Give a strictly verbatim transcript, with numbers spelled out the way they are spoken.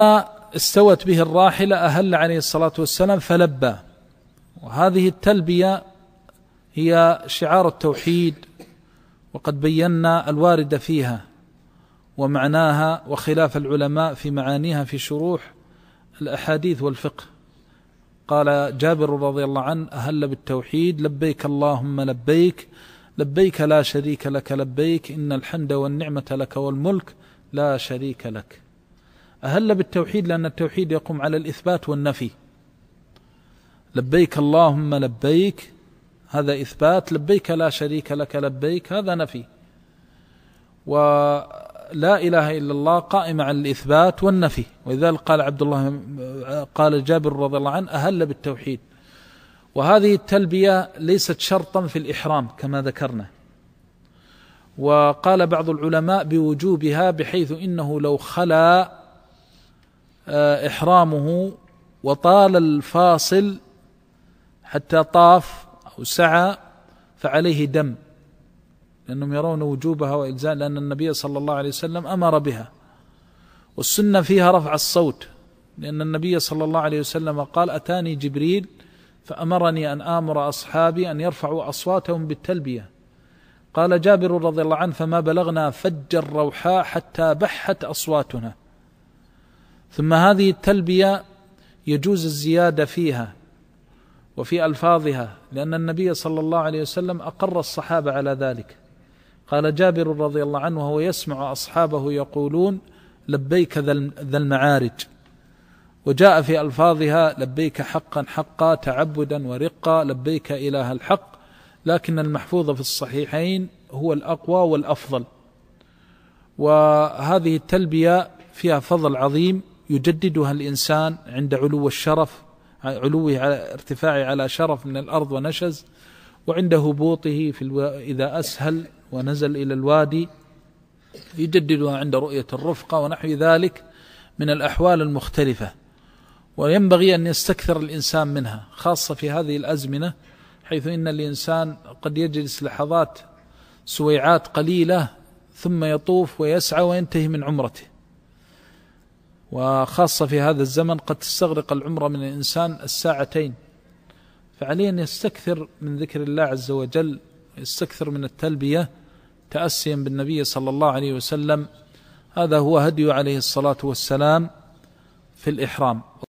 استوت به الراحلة أهل عليه الصلاة والسلام فلبى. وهذه التلبية هي شعار التوحيد، وقد بينا الوارد فيها ومعناها وخلاف العلماء في معانيها في شروح الأحاديث والفقه. قال جابر رضي الله عنه: أهل بالتوحيد لبيك اللهم لبيك، لبيك لا شريك لك لبيك، إن الحمد والنعمة لك والملك لا شريك لك. أهل بالتوحيد لأن التوحيد يقوم على الإثبات والنفي. لبيك اللهم لبيك هذا إثبات، لبيك لا شريك لك لبيك هذا نفي. ولا إله إلا الله قائمة على الإثبات والنفي، ولذلك قال عبد الله قال جابر رضي الله عنه: أهل بالتوحيد. وهذه التلبية ليست شرطا في الإحرام كما ذكرنا، وقال بعض العلماء بوجوبها، بحيث إنه لو خلا إحرامه وطال الفاصل حتى طاف أو سعى فعليه دم، لأنهم يرون وجوبها وإلزام، لأن النبي صلى الله عليه وسلم أمر بها. والسنة فيها رفع الصوت، لأن النبي صلى الله عليه وسلم قال: أتاني جبريل فأمرني أن آمر أصحابي أن يرفعوا أصواتهم بالتلبية. قال جابر رضي الله عنه: فما بلغنا فج الروحاء حتى بحت أصواتنا. ثم هذه التلبية يجوز الزيادة فيها وفي ألفاظها، لأن النبي صلى الله عليه وسلم أقر الصحابة على ذلك. قال جابر رضي الله عنه وهو يسمع أصحابه يقولون: لبيك ذا المعارج. وجاء في ألفاظها: لبيك حقا حقا تعبدا ورقا، لبيك إله الحق. لكن المحفوظ في الصحيحين هو الأقوى والأفضل. وهذه التلبية فيها فضل عظيم يجددها الإنسان عند علو الشرف، علوه على ارتفاعه على شرف من الأرض ونشز، وعند هبوطه في الو... إذا أسهل ونزل إلى الوادي يجددها عند رؤية الرفقة ونحو ذلك من الأحوال المختلفة. وينبغي أن يستكثر الإنسان منها، خاصة في هذه الأزمنة، حيث إن الإنسان قد يجلس لحظات سويعات قليلة ثم يطوف ويسعى وينتهي من عمرته. وخاصة في هذا الزمن قد تستغرق العمرة من الإنسان الساعتين، فعليه أن يستكثر من ذكر الله عز وجل، يستكثر من التلبية تأسيا بالنبي صلى الله عليه وسلم. هذا هو هدي عليه الصلاة والسلام في الإحرام.